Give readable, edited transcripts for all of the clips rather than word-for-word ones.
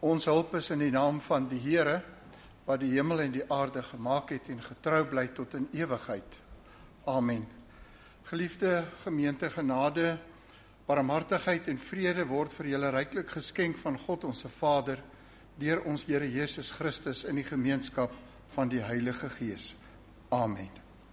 Ons hulp is in die naam van die Here, wat die hemel en die aarde gemaak het en getrou bly tot in ewigheid. Amen. Geliefde gemeente, genade, barmhartigheid en vrede word vir julle ryklik geskenk van God ons Vader, deur ons Here Jesus Christus in die gemeenskap van die Heilige Gees. Amen.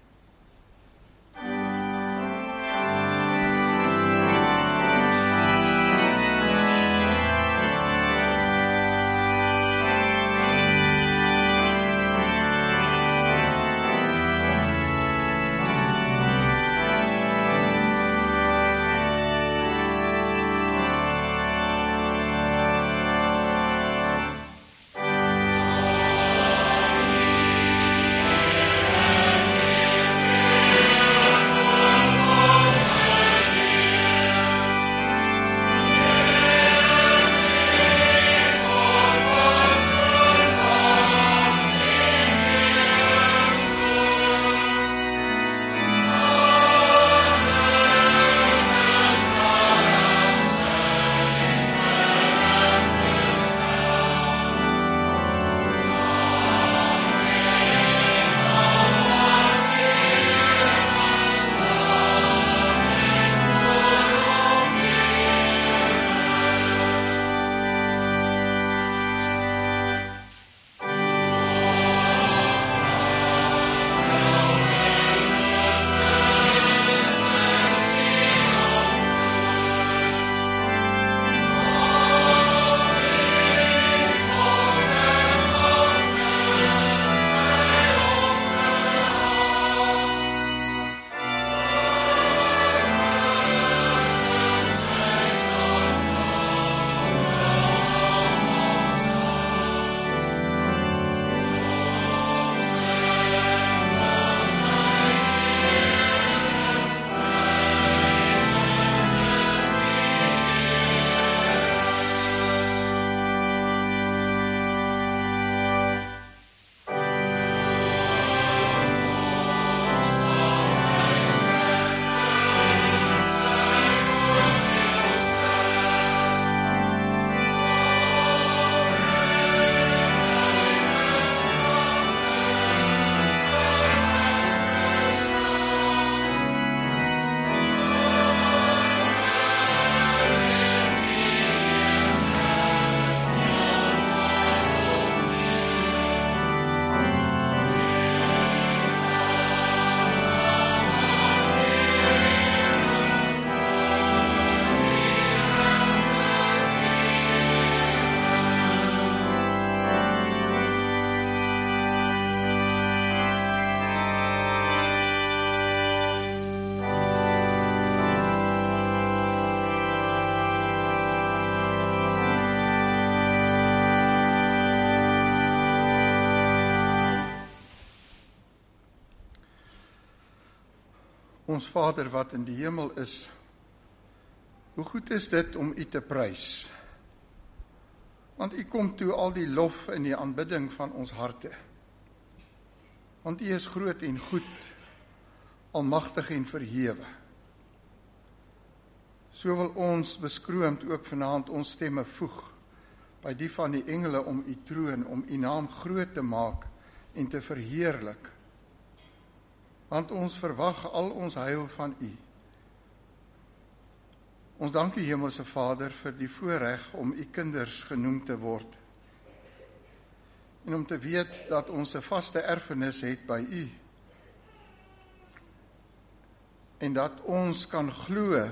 Ons Vader wat in die hemel is, hoe goed is dit om U te prys. Want U kom toe al die lof en die aanbidding van ons harte. Want U is groot en goed, almagtig en verhewe. So wil ons beskroomd ook vanaand ons stemme voeg by die van die engele om U troon, om U naam groot te maak en te verheerlik. Want ons verwag al ons heil van U. Ons dank U, Hemelse Vader, vir die voorreg om U kinders genoem te word. En om te weet dat ons 'n vaste erfenis het by U. En dat ons kan glo,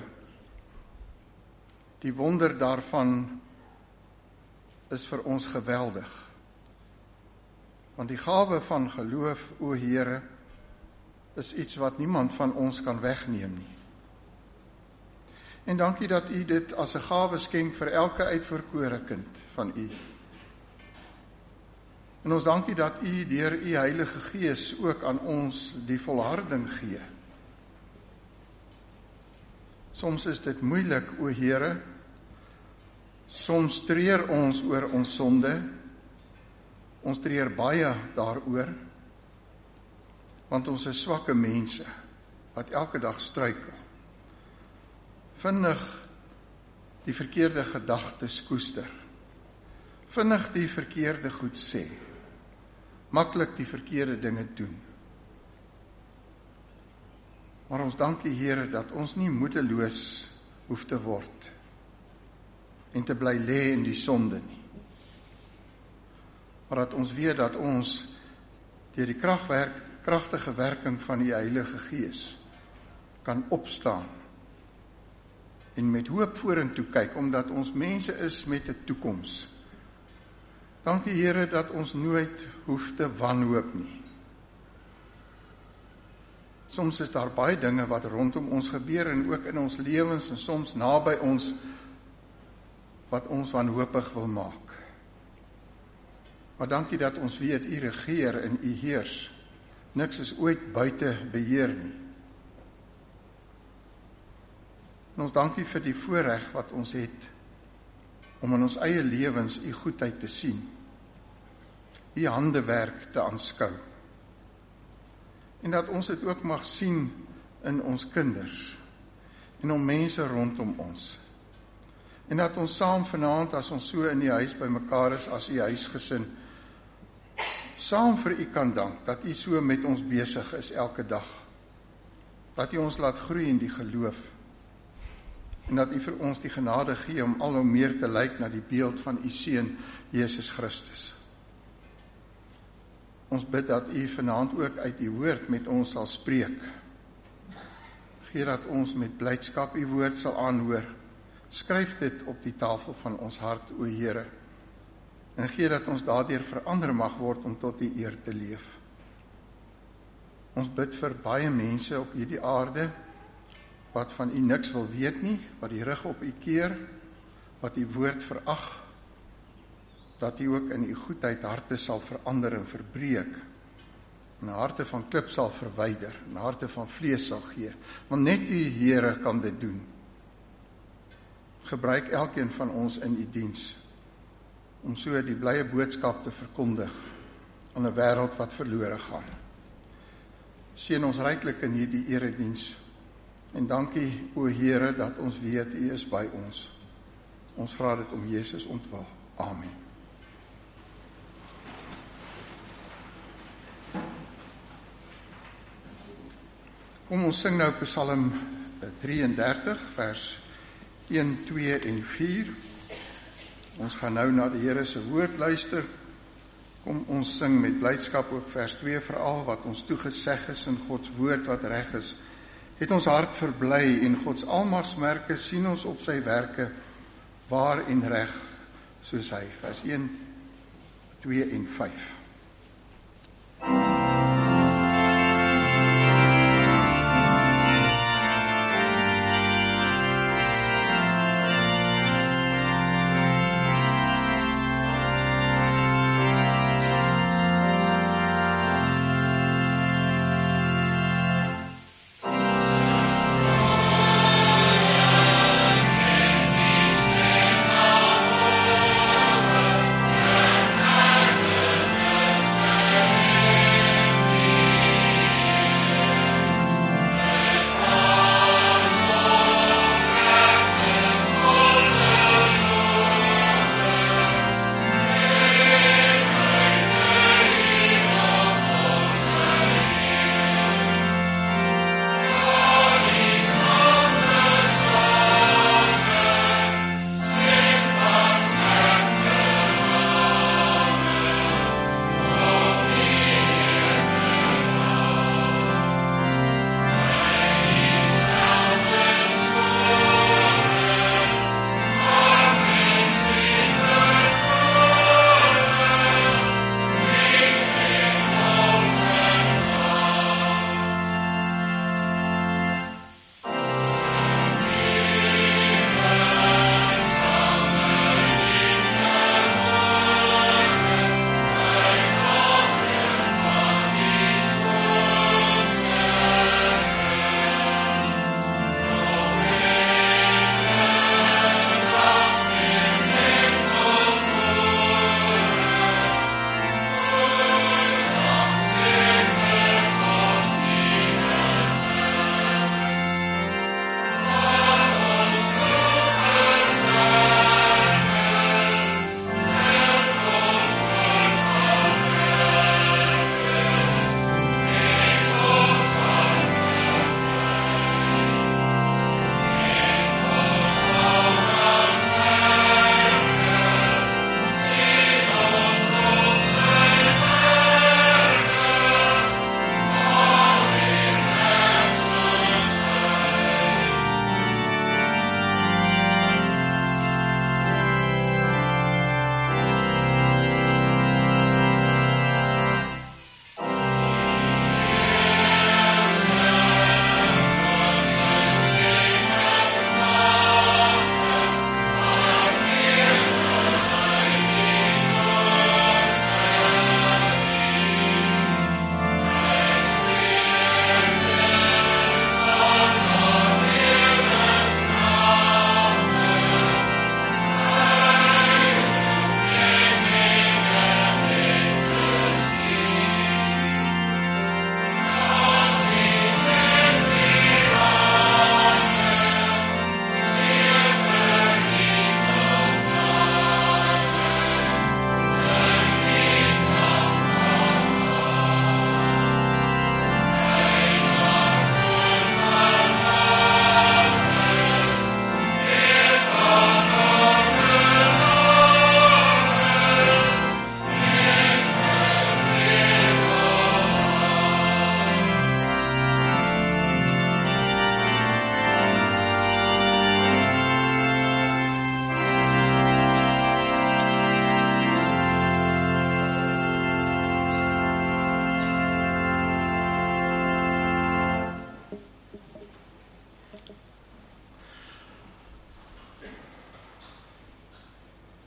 die wonder daarvan is vir ons geweldig. Want die gawe van geloof, o Here, is iets wat niemand van ons kan wegneem nie. En dankie dat U dit as 'n gawe skenk vir elke uitverkore kind van U. En ons dankie dat U deur U Heilige Gees ook aan ons die volharding gee. Soms is dit moeilik, o Here. Soms treur ons oor ons sonde. Ons treur baie daaroor. Want ons is swakke mense wat elke dag struikel. Vinnig die verkeerde gedagtes koester. vinnig die verkeerde goed sê, maklik die verkeerde dinge doen. Maar ons dank die Here dat ons nie moedeloos hoef te word en te bly lê in die sonde nie. Maar dat ons weet dat ons deur die kragtige werking van die Heilige Gees kan opstaan en met hoop vorentoe kyk, omdat ons mense is met 'n toekoms. Dankie Here dat ons nooit hoef te wanhoop nie. Soms is daar baie dinge wat rondom ons gebeur en ook in ons lewens en soms naby ons wat ons wanhoopig wil maak. Maar dankie dat ons weet U regeer en U heers. Niks is ooit buite beheer nie. En ons dankie vir die voorreg wat ons het om in ons eie lewens U goedheid te sien, U handewerk te aanskou. En dat ons dit ook mag sien in ons kinders en om mense rondom ons. En dat ons saam vanaand, as ons so in die huis bymekaar is, as U huisgesin, saam vir U kan dank, dat U so met ons besig is elke dag. Dat U ons laat groei in die geloof. En dat U vir ons die genade gee om al hoe meer te lyk na die beeld van U Seun, Jesus Christus. Ons bid dat U vanaand ook uit U woord met ons sal spreek. Gee dat ons met blydskap U woord sal aanhoor. Skryf dit op die tafel van ons hart, o Here. En gee dat ons daardeur verander mag word om tot U eer te leef. Ons bid vir baie mense op hierdie aarde, wat van U niks wil weet nie, wat die rug op U keer, wat U woord verag, dat U ook in U goedheid harte sal verander en verbreek, en harte van klip sal verwyder, en harte van vlees sal gee, want net U Here kan dit doen. Gebruik elkeen van ons in U diens, om so die blye boodskap te verkondig aan 'n wêreld wat verlore gaan. Seën ons ryklik in hierdie erediens, en dankie, o Here, dat ons weet U is by ons. Ons vra dit om Jesus ontwil. Amen. Kom ons sing nou Psalm 33, vers 1, 2 en 4. Ons gaan nou na die Here se woord luister. Kom ons sing met blydskap ook vers 2 veral, wat ons toegeseg is in Gods woord wat reg is. Het ons hart verbly en Gods almagsmerke sien ons op sy werke, waar en reg soos hy. Vers 1, 2 en 5.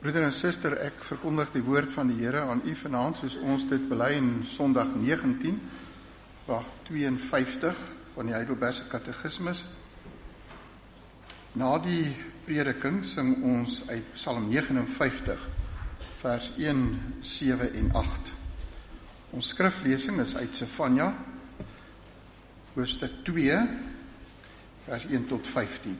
Broeder en suster, ek verkondig die woord van die Here aan u vanaand, soos ons dit bely in Sondag 19, vraag 52 van die Heidelbergse Katekismus. Na die prediking sing ons uit Psalm 59, vers 1, 7 en 8. Ons skriflesing is uit Sefanja, hoofstuk 2, vers 1 tot 15.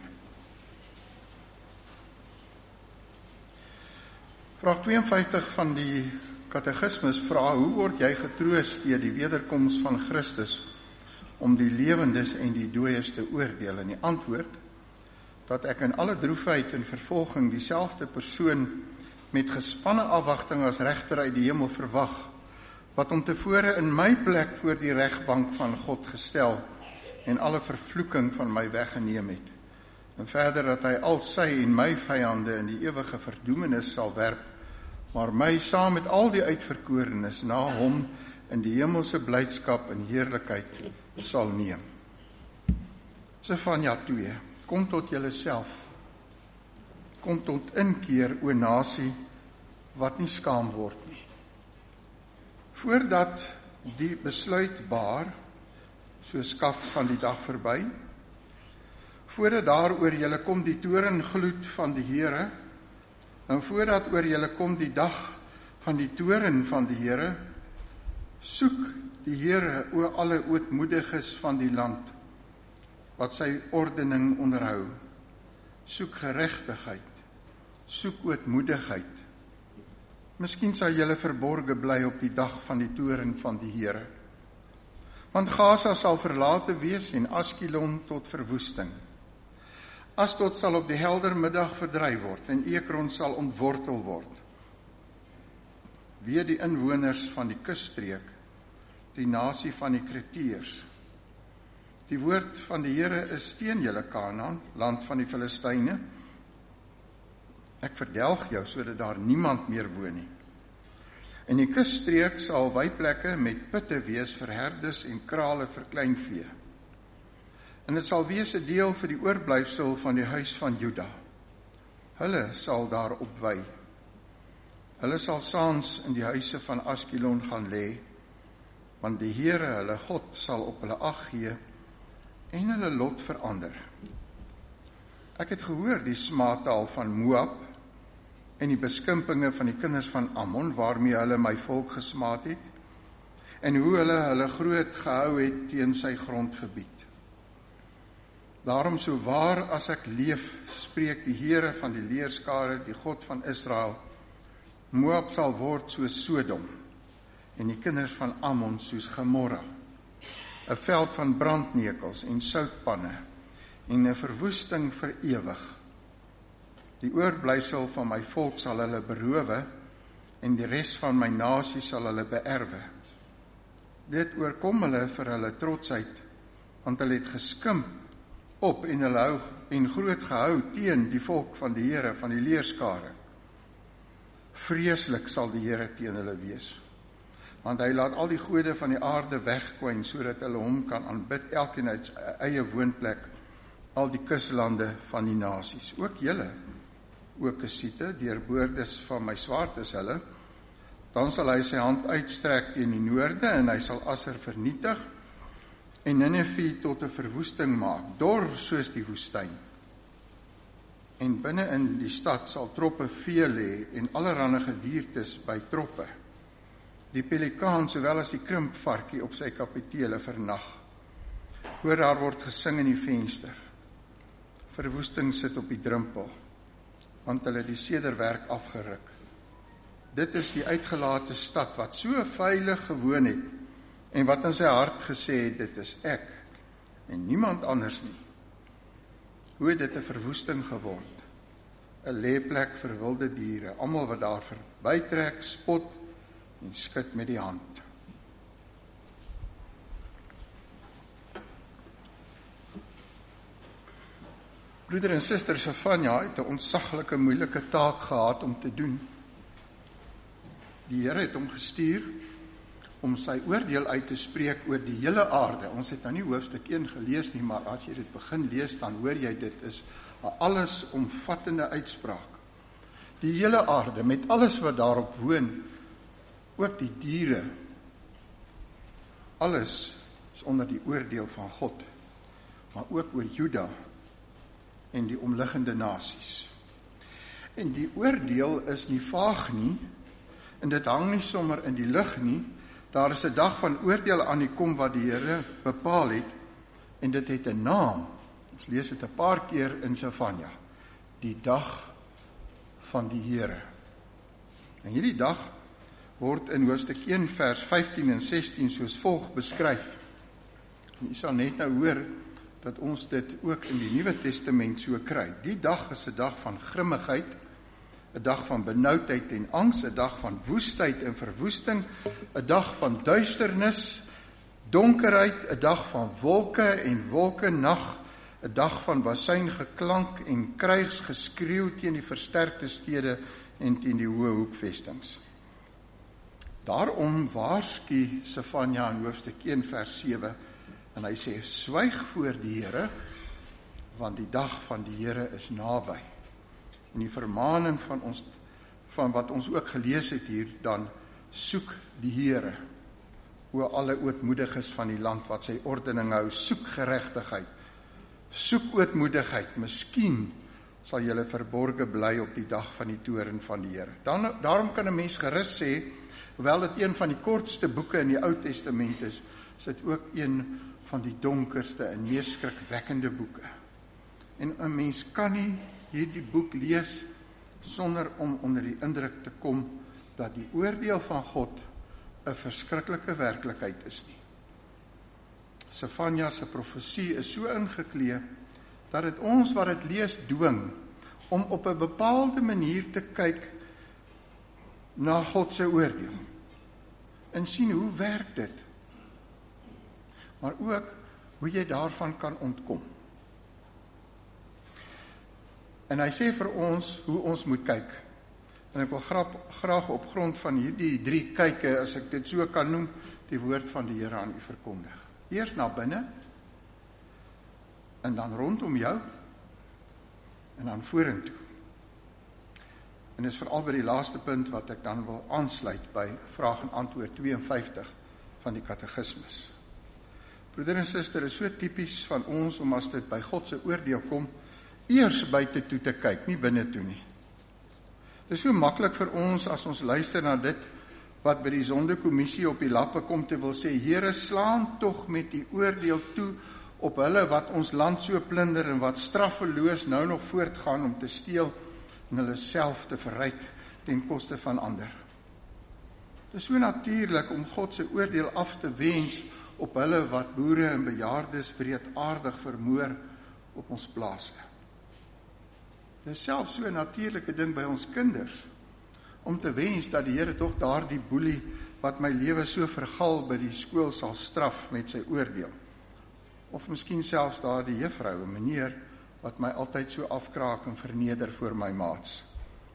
Vraag 52 van die Katekismus vra: hoe word jy getroos deur die wederkoms van Christus om die lewendes en die dooies te oordeel? En die antwoord: dat ek in alle droefheid en vervolging dieselfde persoon met gespanne afwagting as regter uit die hemel verwag, wat hom tevore in my plek voor die regbank van God gestel en alle vervloeking van my weggeneem het. En verder dat hy al sy en my vyande in die ewige verdoemenis sal werp, maar my saam met al die uitverkorenes na hom in die hemelse blydskap en heerlikheid sal neem. Sefanja 2. Kom tot julleself. Kom tot inkeer, o nasie, wat nie skaam word nie. Voordat die besluit baar, so skaf van die dag verby, voordat daar oor julle kom die torengloed van die Here, en voordat oor julle kom die dag van die toren van die Here, soek die Here, o alle ootmoediges van die land, wat sy ordening onderhou. Soek geregtigheid, soek ootmoedigheid. Miskien sal julle verborge bly op die dag van die toren van die Here. Want Gaza sal verlate wees en Askelon tot verwoesting. Asdod sal op die helder middag verdryf word en Ekron sal ontwortel word. Weer die inwoners van die kusstreek, die nasie van die Kreteërs. Die woord van die Here is teen julle Kanaan, land van die Filistyne. Ek verdelg jou sodat daar niemand meer woon nie. In die kusstreek sal weiplekke met putte wees vir herdes en krale vir kleinvee. En dit sal wees 'n deel vir die oorblyfsel van die huis van Juda. Hulle sal daar opwy. Hulle sal saans in die huise van Askelon gaan lê, want die Here, hulle God, sal op hulle ag gee en hulle lot verander. Ek het gehoor die smaattaal van Moab en die beskimpinge van die kinders van Ammon, waarmee hulle my volk gesmaad het, en hoe hulle groot gehou het teen sy grondgebied. Daarom, so waar as ek leef, spreek die Here van die leerskare, die God van Israel, Moab sal word soos Sodom, en die kinders van Ammon soos Gomorra, 'n veld van brandnekels en soutpanne, en 'n verwoesting vir ewig. Die oorblyfsel van my volk sal hulle berowe, en die res van my nasie sal hulle beerwe. Dit oorkom hulle vir hulle trotsheid, want hulle het geskimp op en hulle hou en groot gehou teen die volk van die Here van die leerskare. Vreeslik sal die Here teen hulle wees, want hy laat al die gode van die aarde wegkwyn, sodat hulle hom kan aanbid, elkeen uit sy eie woonplek, al die kuslande van die nasies. Ook julle, o Kusiete, deurboordes van my swaard is hulle. Dan sal hy sy hand uitstrek teen die noorde, en hy sal Asser vernietig, en Ninive tot 'n verwoesting maak, dor soos die woestyn. En binne in die stad sal troppe vee lê, en allerlei gediertes by troppe. Die pelikaan sowel as die krimpvarkie op sy kapitele vernag. Hoor, daar word gesing in die venster. Verwoesting sit op die drempel, want hulle die sederwerk afgeruk. Dit is die uitgelate stad wat so veilig gewoon het, en wat in sy hart gesê het, dit is ek, en niemand anders nie. Hoe het dit 'n verwoesting geword? 'n leeplek vir wilde diere, almal wat daar verbytrek, spot en skud met die hand. Broeder en suster, Sefanja het 'n ontsaglike moeilike taak gehad om te doen. Die Here het hom gestuur om sy oordeel uit te spreek oor die hele aarde. Ons het nou nie hoofstuk 1 gelees nie, maar as jy dit begin lees, dan hoor jy dit is 'n allesomvattende uitspraak. Die hele aarde, met alles wat daarop woon, ook die diere, alles is onder die oordeel van God, maar ook oor Juda en die omliggende nasies. En die oordeel is nie vaag nie, en dit hang nie sommer in die lug nie. Daar is 'n dag van oordeel aan die kom wat die Here bepaal het, en dit het 'n naam. Ons lees dit 'n paar keer in Sefanja. Die dag van die Here. En hierdie dag word in hoofstuk 1 vers 15 en 16 soos volg beskryf. En u sal net nou hoor dat ons dit ook in die Nuwe Testament so kry. Die dag is 'n dag van grimmigheid, 'n dag van benoudheid en angs, 'n dag van woestheid en verwoesting, 'n dag van duisternis, donkerheid, 'n dag van wolke en wolkenag, 'n dag van basuingeklank en krygsgeskreeu teen die versterkte stede en teen die hoë hoekvestings. Daarom waarsku Sefanja in hoofstuk 1 vers 7, en hy sê, swyg voor die Here, want die dag van die Here is naby. En die vermaning van wat ons ook gelees het hier, dan soek die Here, o alle ootmoediges van die land wat sy ordening hou, soek geregtigheid, soek ootmoedigheid, miskien sal julle verborge bly op die dag van die toorn van die Here. Daarom kan 'n mens gerus sê, hoewel dit een van die kortste boeke in die Ou Testament is dit ook een van die donkerste en mees skrikwekkende boeke. En 'n mens kan nie hierdie boek lees sonder om onder die indruk te kom dat die oordeel van God 'n verskriklike werklikheid is nie. Sefanja se profesie is so ingeklee dat dit ons wat dit lees dwing om op 'n bepaalde manier te kyk na God se oordeel en sien hoe werk dit, maar ook hoe jy daarvan kan ontkom. En hy sê vir ons hoe ons moet kyk. En ek wil graag op grond van hierdie 3 kyke, as ek dit so kan noem, die woord van die Here aan u verkondig. Eers na binne, en dan rondom jou, en dan vorentoe. En dis veral by die laaste punt wat ek dan wil aansluit by vraag en antwoord 52 van die katekismus. Broeder en suster, is so tipies van ons om as dit by God se oordeel kom, eers buite toe te kyk, nie binne toe nie. Dit is so maklik vir ons as ons luister na dit wat by die sondekommissie op die lappe kom te wil sê, Here, slaan tog met die oordeel toe op hulle wat ons land so plunder en wat straffeloos nou nog voortgaan om te steel en hulle self te verryk ten koste van ander. Dit is so natuurlik om God se oordeel af te wens op hulle wat boere en bejaardes wreedaardig vermoor op ons plase. Dit is selfs so 'n natuurlike ding by ons kinders, om te wens dat die Here tog daardie boelie wat my lewe so vergal by die skool sal straf met sy oordeel. Of miskien selfs daardie juffrou, 'n meneer, wat my altyd so afkraak en verneder voor my maats.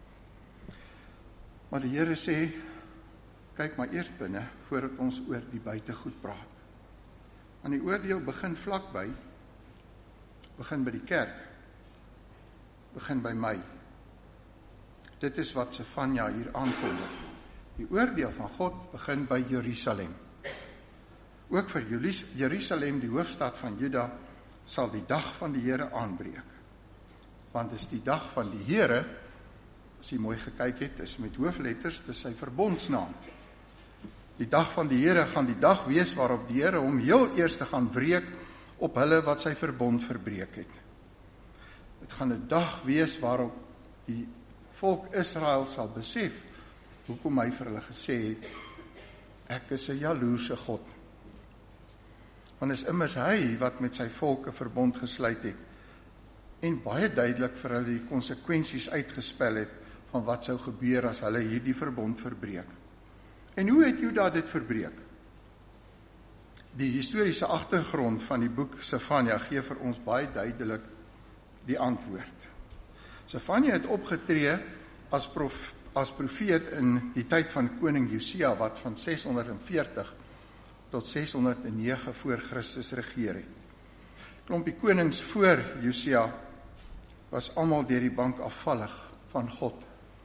Maar die Here sê, kyk maar eers binne, voordat ons oor die buitegoed praat. Want die oordeel begin vlakby, begin by die kerk, begin by my. Dit is wat Sefanja hier aankondig. Die oordeel van God begin by Jerusalem. Ook vir Jerusalem, die hoofstad van Juda, sal die dag van die Here aanbreek. Want is die dag van die Here, as jy mooi gekyk het, is met hoofletters, dis sy verbondsnaam. Die dag van die Here gaan die dag wees waarop die Here hom heel eers te gaan wreek op hulle wat sy verbond verbreek het. Dit gaan 'n dag wees waarop die volk Israel sal besef hoekom hy vir hulle gesê het, ek is 'n jaloerse God. Want is immers hy wat met sy volk 'n verbond gesluit het en baie duidelik vir hulle die konsekwensies uitgespel het van wat sou gebeur as hulle hierdie verbond verbreek. En hoe het Juda dit verbreek? Die historiese agtergrond van die boek Sefanja gee vir ons baie duidelik die antwoord. Sefanja het opgetree as profeet in die tyd van koning Josia, wat van 640 tot 609 voor Christus regeer het. Klompie konings voor Josia was almal deur die bank afvallig van God.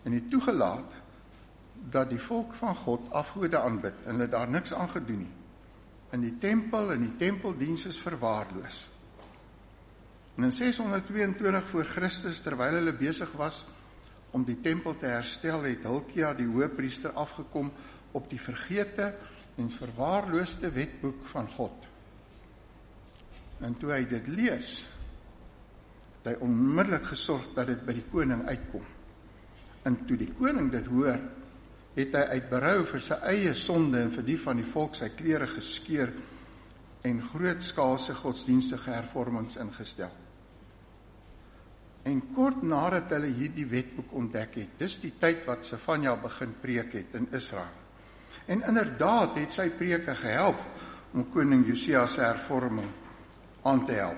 en het toegelaat dat die volk van God afgode aanbid en hulle daar niks aan gedoen nie. In die tempel en die tempeldiens is verwaarloos. En in 622 voor Christus, terwyl hulle besig was om die tempel te herstel, het Hilkia die hoëpriester afgekom op die vergete en verwaarloosde wetboek van God. En toe hy dit lees, het hy onmiddellik gesorg dat dit by die koning uitkom. En toe die koning dit hoor, het hy uit berou vir sy eie sonde en vir die van die volk sy klere geskeur en grootskaalse godsdienstige hervormings ingestel. En kort nadat hulle hierdie wetboek ontdek het, dis die tyd wat Sefanja begin preek het in Israel. En inderdaad het sy preke gehelp om koning Josia se hervorming aan te help.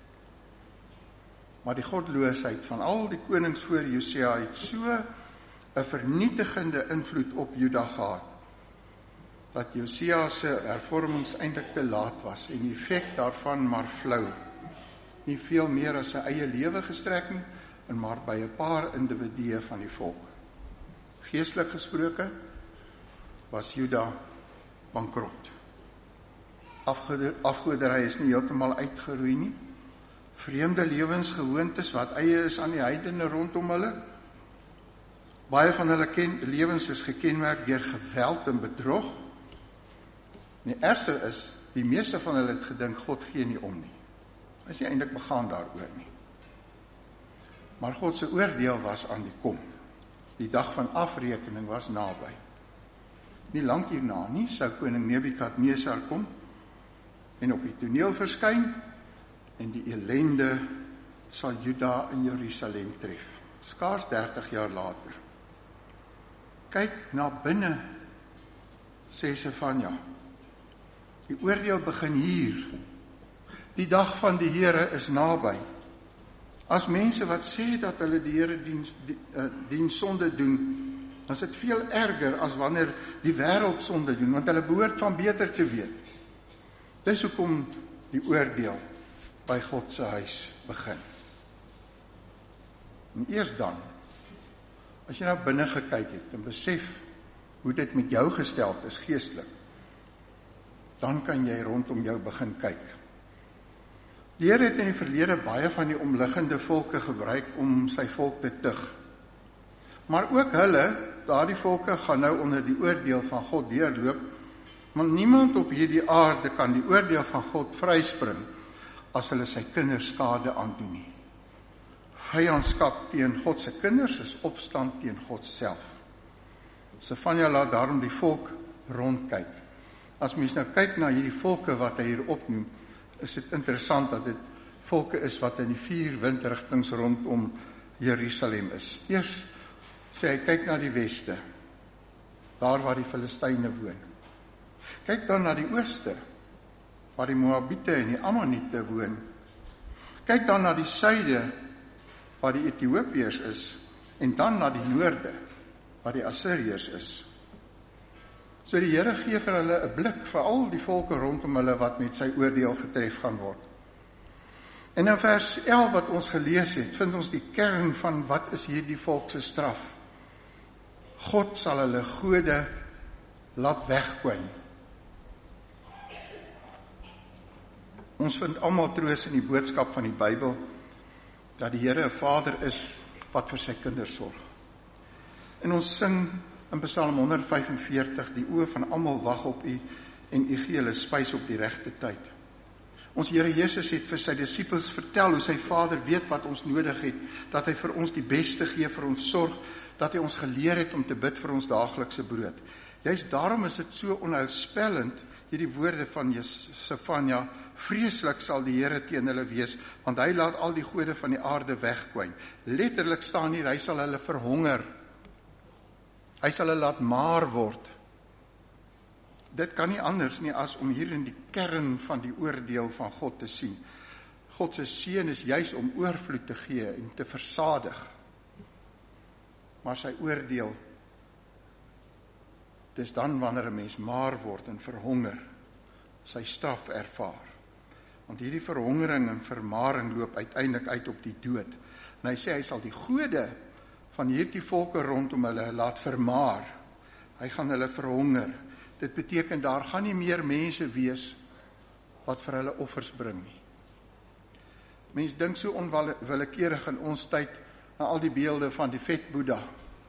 Maar die godloosheid van al die konings voor Josia het so 'n vernietigende invloed op Juda gehad, dat Josia se hervormings eintlik te laat was en die effek daarvan maar flou. Nie veel meer as sy eie lewe gestrek nie, en maar by 'n paar individue van die volk. Geestelik gesproke was Juda bankrot. Afgoderry is nie heeltemal uitgeroei nie. Vreemde lewensgewoontes wat eie is aan die heidene rondom hulle. Baie van hulle lewens is gekenmerk deur geweld en bedrog. Die ergste is, die meeste van hulle het gedink, God gee nie om nie. Hy is nie eintlik begaan daaroor nie. Maar God se oordeel was aan die kom. Die dag van afrekening was naby. Nie lank hierna nie, sou koning Nebukadnesar kom en op die toneel verskyn, en die ellende sal Juda en Jerusalem tref. Skaars 30 jaar later. Kyk na binne, sê Sefanja. Die oordeel begin hier. Die dag van die Here is naby. As mense wat sê dat hulle die Here dien sonde doen, dan is dit veel erger as wanneer die wêreld sonde doen, want hulle behoort van beter te weet. Dis hoekom die oordeel by God se huis begin. En eers dan, as jy nou binne gekyk het en besef hoe dit met jou gesteld is geestelik, dan kan jy rondom jou begin kyk. Die Here het in die verlede baie van die omliggende volke gebruik om sy volk te tug. Maar ook hulle, daardie volke, gaan nou onder die oordeel van God deurloop, want niemand op hierdie aarde kan die oordeel van God vryspring as hulle sy kinders skade aandoen nie. Vyandskap teen God se kinders is opstand teen God self. Sefanja laat daarom die volk rondkyk. As mens nou kyk na hierdie volke wat hy hier opnoem, is dit interessant dat dit volke is wat in die 4 windrigtings rondom Jerusalem is. Eers sê hy, kyk na die weste, daar waar die Filistyne woon. Kyk dan na die ooste, waar die Moabiete en die Ammoniete woon. Kyk dan na die suide, waar die Ethiopiërs is, en dan na die noorde, waar die Assiriërs is. So die Here gee vir hulle 'n blik vir al die volke rondom hulle wat met sy oordeel getref gaan word. En in vers 11 wat ons gelees het, vind ons die kern van wat is hierdie volk se straf. God sal hulle gode laat wegkwyn. Ons vind almal troos in die boodskap van die Bybel, dat die Here 'n Vader is wat vir sy kinders sorg. En ons sing in Psalm 145, die oë van almal wag op U en U gee hulle spys op die regte tyd. Ons Here Jesus het vir sy disippels vertel hoe sy Vader weet wat ons nodig het, dat hy vir ons die beste gee, vir ons sorg, dat hy ons geleer het om te bid vir ons daaglikse brood. Juist daarom is dit so onheilspellend, hierdie woorde van Sefanja, vreeslik sal die Here teen hulle wees, want hy laat al die gode van die aarde wegkwyn. Letterlik staan hier, hy sal hulle verhonger. Hy sal hulle laat maar word. Dit kan nie anders nie as om hier in die kern van die oordeel van God te sien. God se seën is juis om oorvloed te gee en te versadig. Maar sy oordeel, dis dan wanneer 'n mens maar word en verhonger, sy straf ervaar. Want hierdie verhongering en vermaring loop uiteindelik uit op die dood. En hy sê hy sal die gode van hierdie volke rondom hulle laat vermaar. Hy gaan hulle verhonger. Dit beteken daar gaan nie meer mense wees wat vir hulle offers bring nie. Mens dink so onwillekeurig in ons tyd na al die beelde van die vet Boeddha,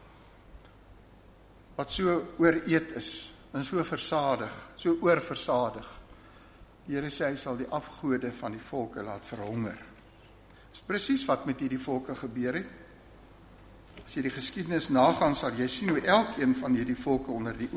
wat so ooreet is, en so versadig, so oorversadig. Die Here sê hy sal die afgode van die volke laat verhonger. Dis presies wat met hierdie volke gebeur het. As jy die geskiedenis nagaan, sal jy sien hoe elkeen van hierdie volke onder die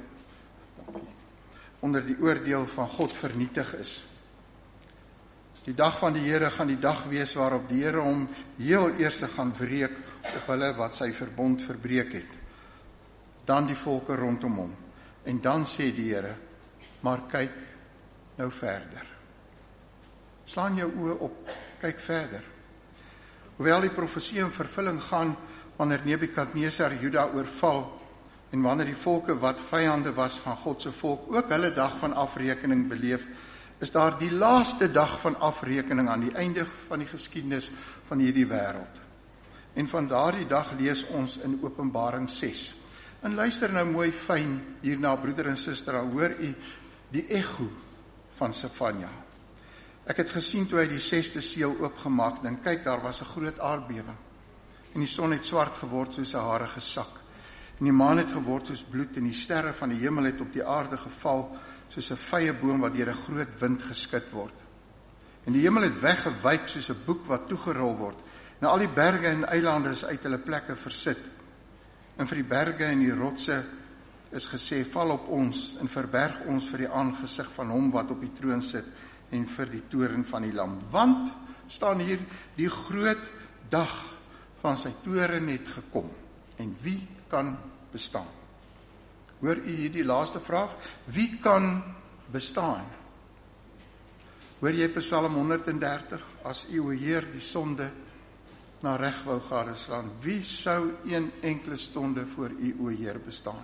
oordeel van God vernietig is. Die dag van die Here gaan die dag wees waarop die Here hom heel eers gaan wreek op hulle wat sy verbond verbreek het. Dan die volke rondom hom. En dan sê die Here, maar kyk nou verder. Slaan jou oë op, kyk verder. Hoewel die profesie in vervulling gaan wanneer Nebukadnesar Juda oorval en wanneer die volke wat vyande was van God se volk ook hulle dag van afrekening beleef, is daar die laaste dag van afrekening aan die einde van die geskiedenis van hierdie wêreld. En van daardie dag lees ons in Openbaring 6. En luister nou mooi fyn hierna, broeder en suster, dan hoor u die echo van Sefanja. Ek het gesien toe hy die 6de seël oopgemaak, en kyk, daar was 'n groot aardbewing. En die son het swart geword soos 'n harige sak. En die maan het geword soos bloed, en die sterre van die hemel het op die aarde geval, soos 'n vye boom wat deur 'n groot wind geskit word. En die hemel het weggewyk soos 'n boek wat toegerol word, en al die berge en eilande is uit hulle plekke versit. En vir die berge en die rotse is gesê, val op ons en verberg ons vir die aangesig van hom wat op die troon sit en vir die toren van die lam. Want, staan hier, die groot dag van sy toren het gekom. En wie kan bestaan? Hoor u hier die laaste vraag? Wie kan bestaan? Hoor jy Psalm 130? As u, o Heer, die sonde na reg wou gadeslaan, wie sou een enkele stonde voor u, o Heer, bestaan?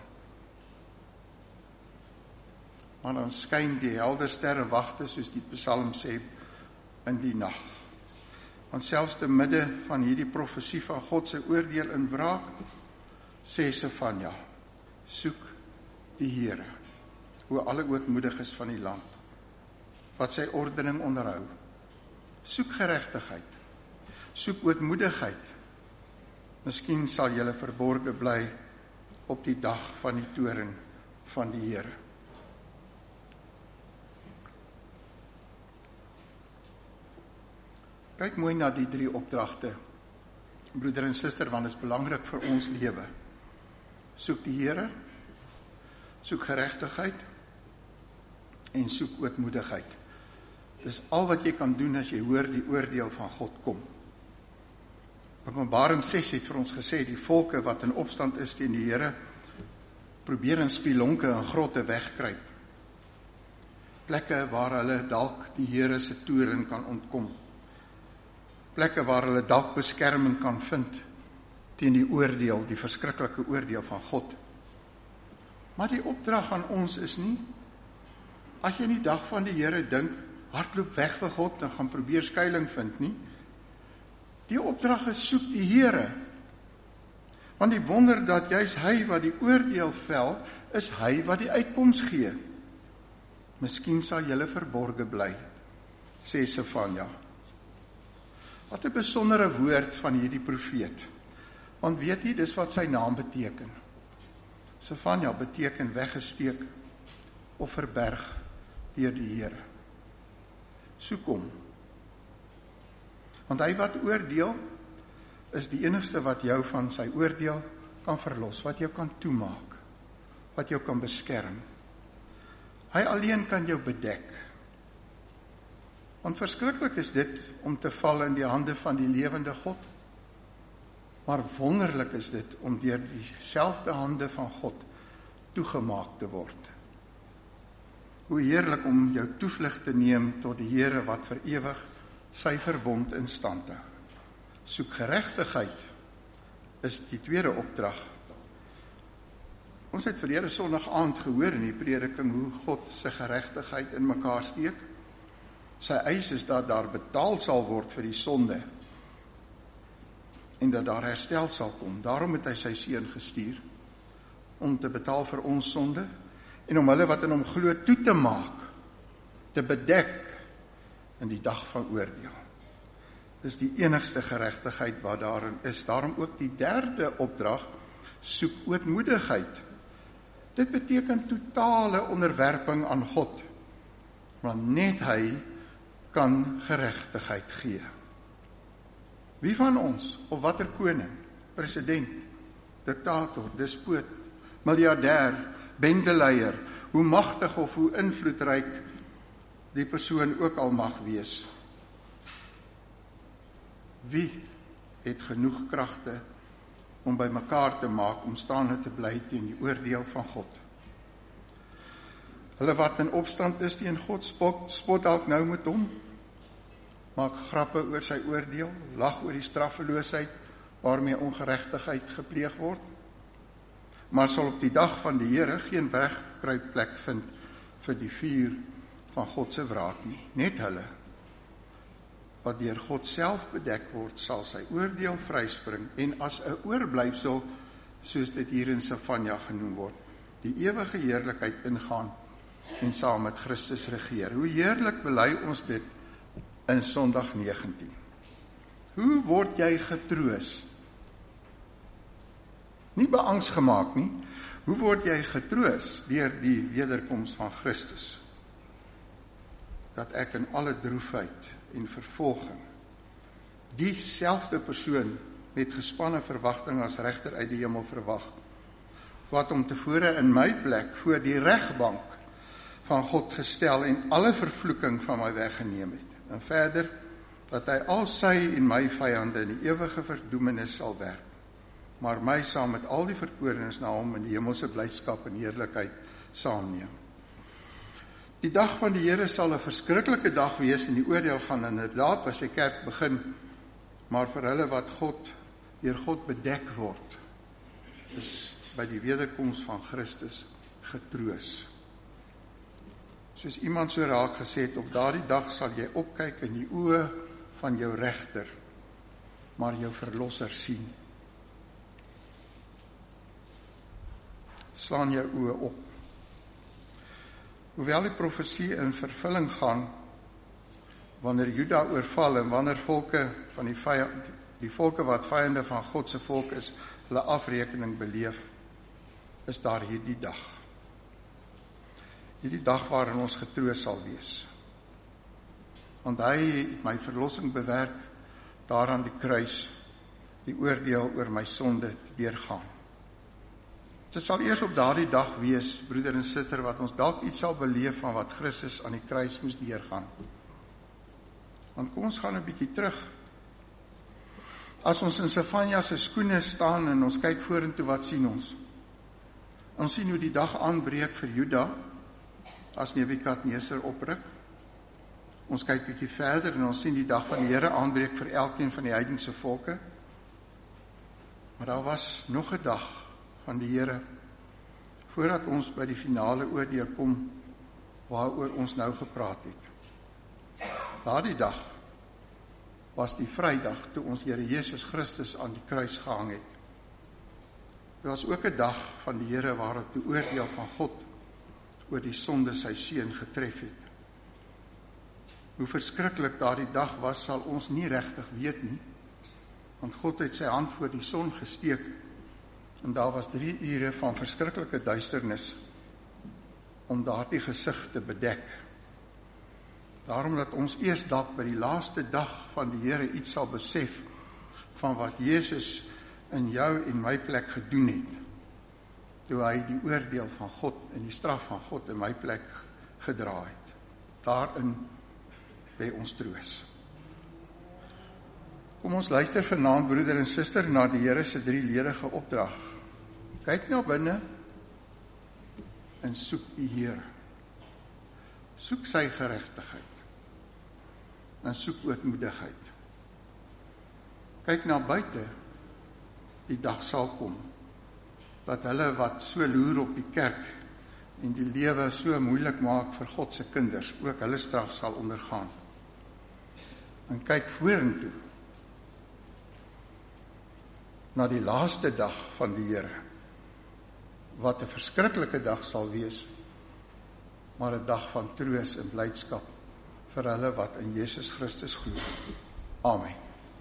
Maar dan skyn die helder sterre wagte, soos die Psalm sê, in die nag. Want selfs te midde van hierdie profesie van God se oordeel en wraak, sê Sefanja, soek die Here, o alle ootmoediges van die land, wat sy ordening onderhou. Soek geregtigheid, soek ootmoedigheid. Miskien sal julle verborge bly op die dag van die toren van die Here. Kyk mooi na die 3 opdragte, broeder en suster, want dit is belangrik vir ons lewe. Soek die Here, soek geregtigheid en soek ootmoedigheid. Dis al wat jy kan doen as jy hoor die oordeel van God kom. Openbaring 6 het vir ons gesê, die volke wat in opstand is teen die Here, probeer in spilonke en grotte wegkruip. Plekke waar hulle dalk die Here se toren kan ontkom. Plekke waar hulle dalk beskerming kan vind teen die oordeel, die verskriklike oordeel van God. Maar die opdrag aan ons is nie, as jy in die dag van die Here dink, hardloop weg vir God en gaan probeer skuiling vind nie. Die opdrag is soek die Here. Want die wonder dat juis hy wat die oordeel vel, is hy wat die uitkoms gee. Miskien sal julle verborge bly, sê Sefanja. Wat 'n besondere woord van hierdie profeet. Want weet jy, dis wat sy naam beteken. Sefanja beteken weggesteek of verberg deur die Here. Soek hom. Want hy wat oordeel, is die enigste wat jou van sy oordeel kan verlos, wat jou kan toemaak, wat jou kan beskerm. Hy alleen kan jou bedek. Want verskriklik is dit om te val in die hande van die lewende God, maar wonderlik is dit om deur dieselfde hande van God toegemaak te word. Hoe heerlik om jou toevlug te neem tot die Here wat vir ewig sy verbond in stand hou. Soek geregtigheid is die tweede opdrag. Ons het verlede Sondag aand gehoor in die prediking hoe God sy geregtigheid in mekaar steek. Sy eis is dat daar betaal sal word vir die sonde. en dat daar herstel sal kom. Daarom het hy sy seun gestuur, om te betaal vir ons sonde, en om hulle wat in hom glo toe te maak, te bedek in die dag van oordeel. Dis die enigste geregtigheid wat daarin is. Daarom ook die derde opdrag, soek ootmoedigheid. Dit beteken totale onderwerping aan God, want net hy kan geregtigheid gee. Wie van ons, of watter koning, president, diktator, despoot, miljardêr, bendeleier, hoe magtig of hoe invloedryk die persoon ook al mag wees, wie het genoeg kragte om by mekaar te maak, om staande te bly teen die oordeel van God? Hulle wat in opstand is teen God, spot dalk nou met hom, maak grappe oor sy oordeel, lag oor die straffeloosheid waarmee ongeregtigheid gepleeg word, maar sal op die dag van die Here geen wegkruipplek vind vir die vuur van God se wraak nie. Net hulle wat deur God self bedek word, sal sy oordeel vryspring en as 'n oorblyfsel, soos dit hier in Sefanja genoem word, die ewige heerlikheid ingaan en saam met Christus regeer. Hoe heerlik bely ons dit in Sondag 19. Hoe word jy getroos? Nie beangs gemaak nie. Hoe word jy getroos deur die wederkoms van Christus? Dat ek in alle droefheid en vervolging dieselfde persoon met gespanne verwagting as regter uit die hemel verwag, wat hom tevore in my plek voor die regbank van God gestel en alle vervloeking van my weggeneem het. En verder, dat hy al sy en my vyande in die ewige verdoemenis sal werp, maar my saam met al die verkorenes na hom in die hemelse blydskap en heerlikheid saamneem. Die dag van die Here sal 'n verskriklike dag wees en die oordeel gaan inderdaad by sy kerk begin, maar vir hulle wat deur God bedek word, is by die wederkoms van Christus getroos. Soos iemand so raak gesê het, op daardie dag sal jy opkyk in die oë van jou regter, maar jou verlosser sien. Slaan jou oë op. Hoewel die profesie in vervulling gaan, wanneer Juda oorval en wanneer die volke wat vyande van God se volk is, hulle afrekening beleef, is daar hierdie dag. Hierdie dag waarin ons getroos sal wees. Want hy het my verlossing bewerk, daar aan die kruis, die oordeel oor my sonde te deurgaan. Dit sal eers op daardie dag wees, broeder en suster, wat ons dalk iets sal beleef van wat Christus aan die kruis moes deurgaan. Want kom ons gaan 'n bietjie terug. As ons in Sefanja se skoene staan en ons kyk vorentoe, wat sien ons? Ons sien hoe die dag aanbreek vir Juda, as Nebukadneser opruk. Ons kyk bietjie verder en ons sien die dag van die Here aanbreek vir elkeen van die heidense volke. Maar daar was nog 'n dag van die Here, voordat ons by die finale oordeel kom, waaroor ons nou gepraat het. Daardie dag was die Vrydag toe ons Here Jesus Christus aan die kruis gehang het. Dit was ook 'n dag van die Here waarop die oordeel van God oor die sonde sy seun getref het. Hoe verskriklik daardie dag was, sal ons nie regtig weet nie, want God het sy hand voor die son gesteek en daar was 3 ure van verskriklike duisternis om daardie gesig te bedek. Daarom dat ons eers dalk by die laaste dag van die Here iets sal besef van wat Jesus in jou en my plek gedoen het, toe hy die oordeel van God en die straf van God in my plek gedra het. Daarin lê ons troos. Kom ons luister vanaand, broeder en suster, na die Here se 3-ledige opdrag. Kyk na binne en soek die Here. Soek sy geregtigheid en soek ootmoedigheid. Kyk na buite, die dag sal kom, dat hulle wat so loer op die kerk en die lewe so moeilik maak vir God se kinders, ook hulle straf sal ondergaan. En kyk vorentoe. na die laaste dag van die Here, wat 'n verskriklike dag sal wees, maar 'n dag van troos en blydskap vir hulle wat in Jesus Christus glo. Amen.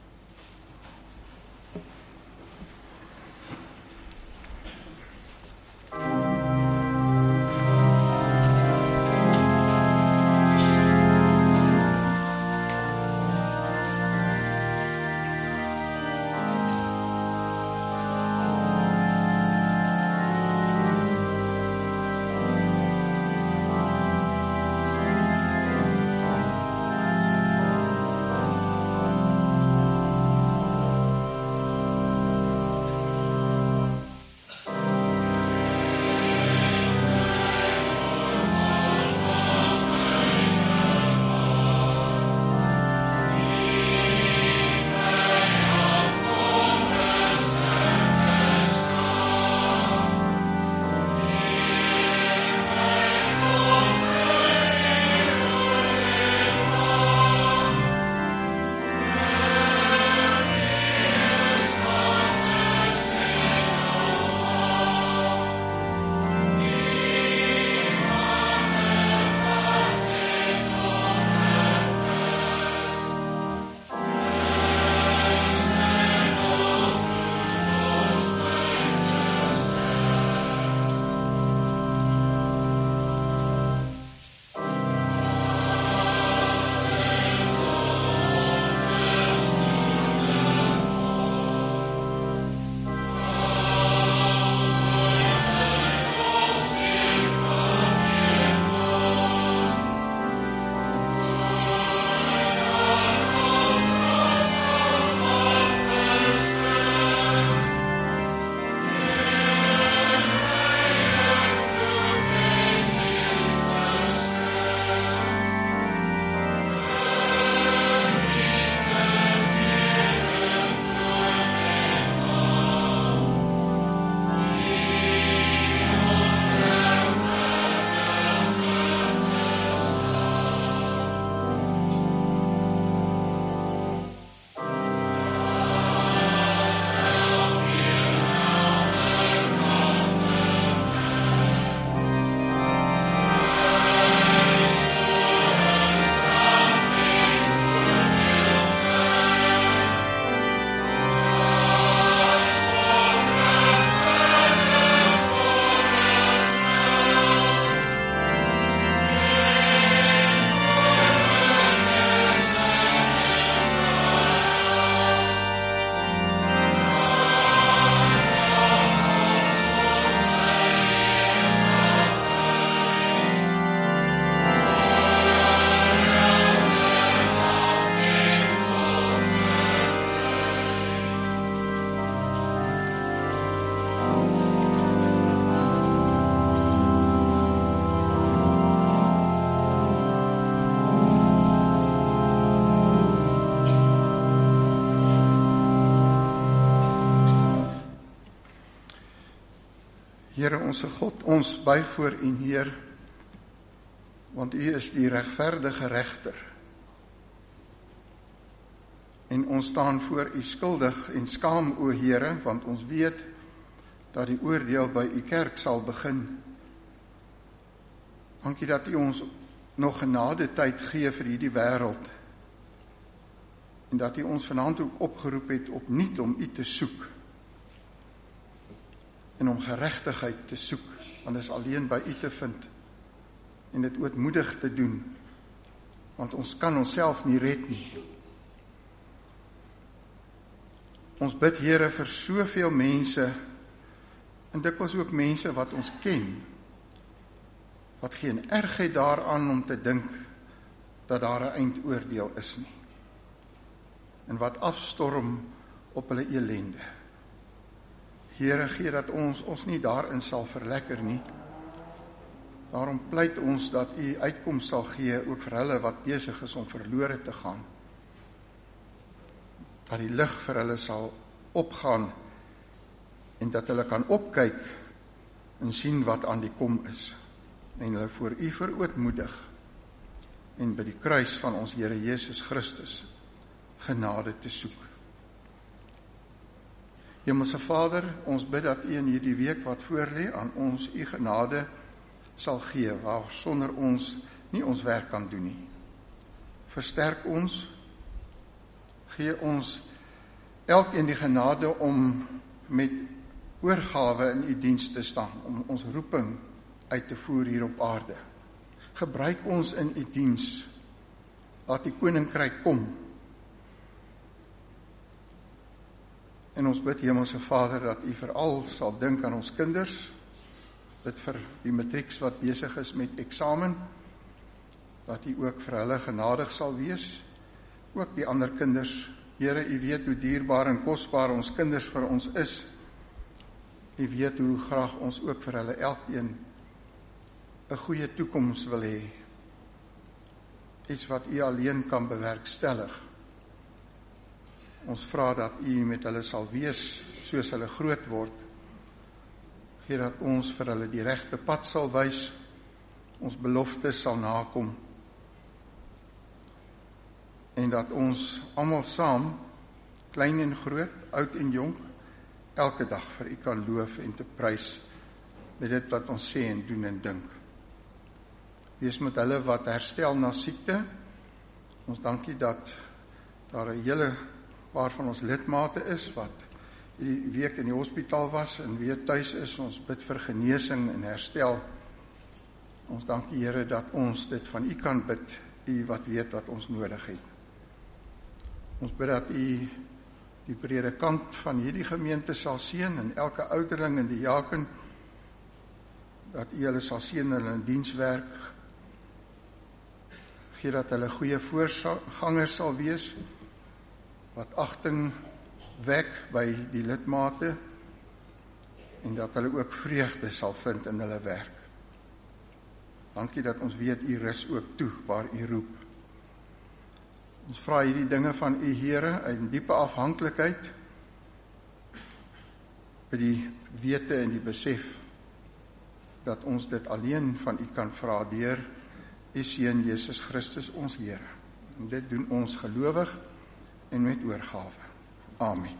Here onse God, ons buig voor U, Heer, want U is die regverdige regter. En ons staan voor U skuldig en skaam, o Here, want ons weet dat die oordeel by U kerk sal begin. Dankie dat U ons nog genade tyd gee vir hierdie wêreld. En dat U ons vanaand ook opgeroep het opnuut om U te soek. En om geregtigheid te soek, want dit is alleen by U te vind. En dit ootmoedig te doen, want ons kan onsself nie red nie. Ons bid, Here, vir soveel mense, en dikwels ook mense wat ons ken, wat geen ergheid daaraan om te dink dat daar 'n eindoordeel is nie. En wat afstorm op hulle elende. Here, gee dat ons nie daarin sal verlekker nie. Daarom pleit ons dat U uitkoms sal gee ook vir hulle wat besig is om verlore te gaan. Dat die lig vir hulle sal opgaan en dat hulle kan opkyk en sien wat aan die kom is. En hulle voor U verootmoedig en by die kruis van ons Here Jesus Christus genade te soek. Hemelse Vader, ons bid dat U in hierdie week wat voorlê aan ons U genade sal gee, waar sonder ons nie ons werk kan doen nie. Versterk ons, gee ons elkeen die genade om met oorgawe in U diens te staan, om ons roeping uit te voer hier op aarde. Gebruik ons in U diens, laat die koninkryk kom. En ons bid, Hemelse Vader, dat U veral sal dink aan ons kinders, bid vir die matrieks wat besig is met eksamen, dat U ook vir hulle genadig sal wees, ook die ander kinders. Here, U weet hoe dierbaar en kosbaar ons kinders vir ons is. U weet hoe graag ons ook vir hulle elkeen 'n goeie toekoms wil hê. Iets wat U alleen kan bewerkstellig. Ons vra dat U met hulle sal wees, soos hulle groot word. Gee dat ons vir hulle die regte pad sal wys, ons beloftes sal nakom, en dat ons almal saam, klein en groot, oud en jong, elke dag vir U kan loof en te prys met dit wat ons sê en doen en dink. Wees met hulle wat herstel na siekte. Ons dankie dat daar 'n hele paar van ons lidmate is wat die week in die hospitaal was en weer tuis is. Ons bid vir genesing en herstel. Ons dankie, Here, dat ons dit van U kan bid, U wat weet wat ons nodig het. Ons bid dat U die predikant van hierdie gemeente sal seën en elke ouderling en diaken, dat U hulle sal seën in hulle dienswerk. Gee dat hulle goeie voorgangers sal wees, wat agting wek by die lidmate, en dat hulle ook vreugde sal vind in hulle werk. Dankie dat ons weet U rus ook toe waar U roep. Ons vra hierdie dinge van U, Here, uit diepe afhanklikheid, by die wete en die besef, dat ons dit alleen van U kan vra deur U Seun Jesus Christus ons Here. En dit doen ons gelowig en met oorgawe. Amen.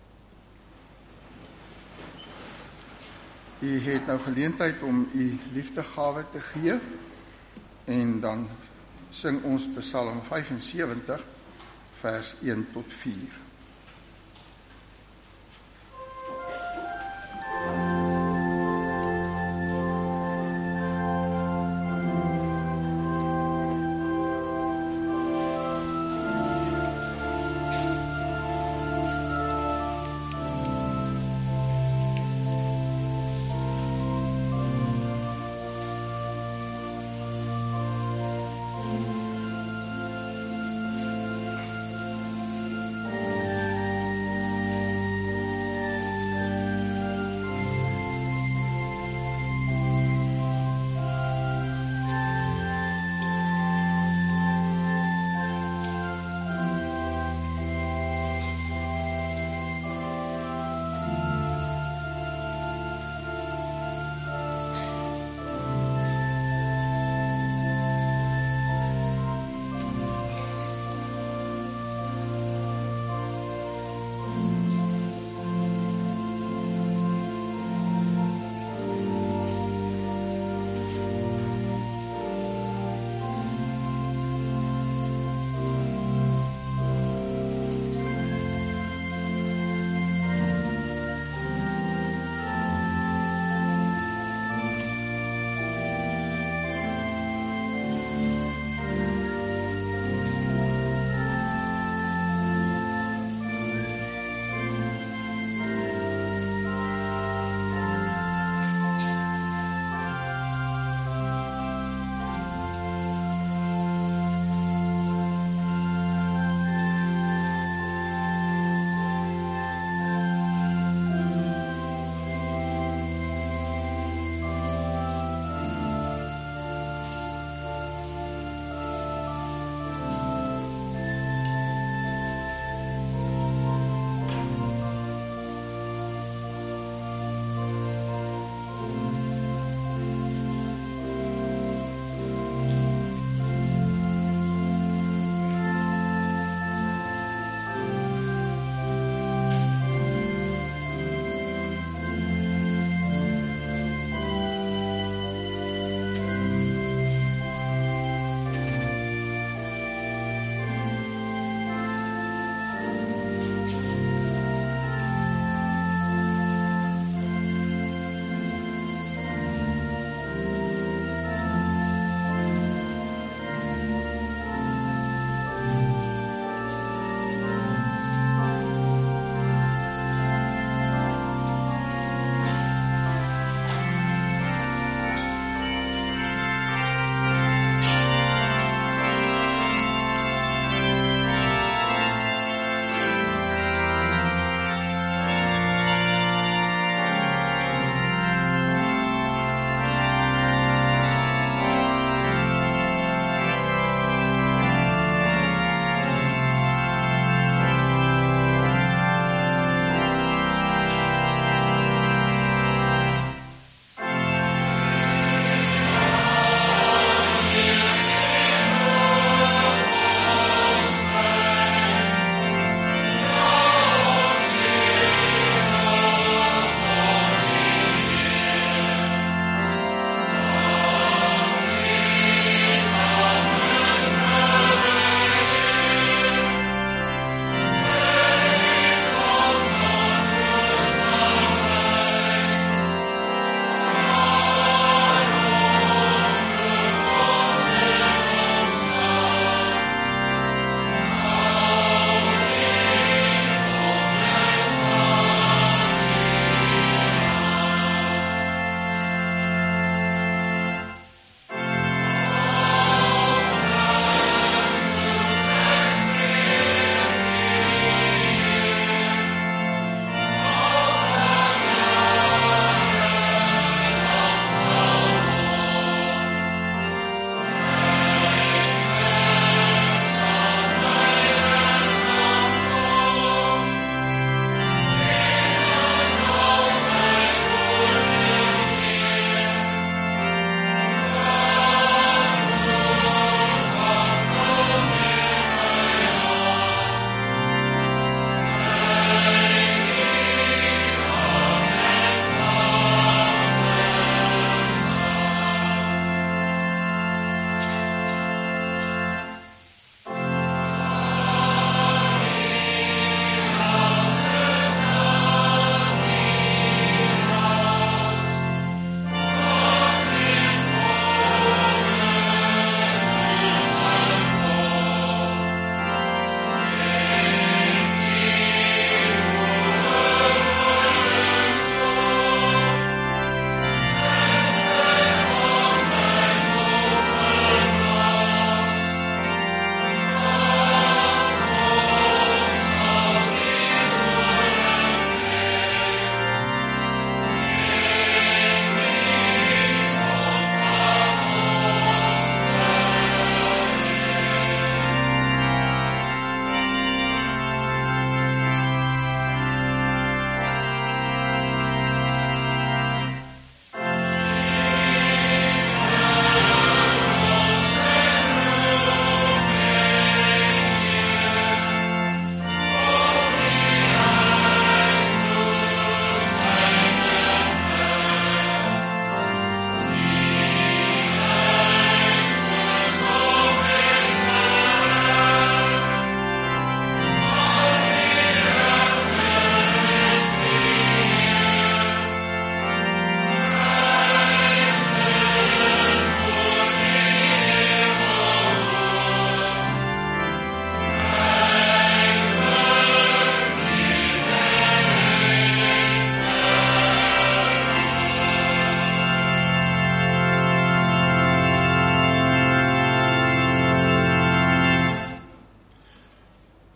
U het nou geleentheid om U liefdegawe te gee, en dan sing ons Psalm 75, vers 1 tot 4.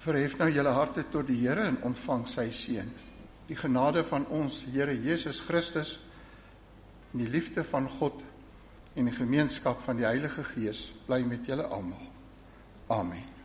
Verhef nou julle harte tot die Here en ontvang sy seën. Die genade van ons Here Jesus Christus, en die liefde van God en die gemeenskap van die Heilige Gees bly met julle almal. Amen.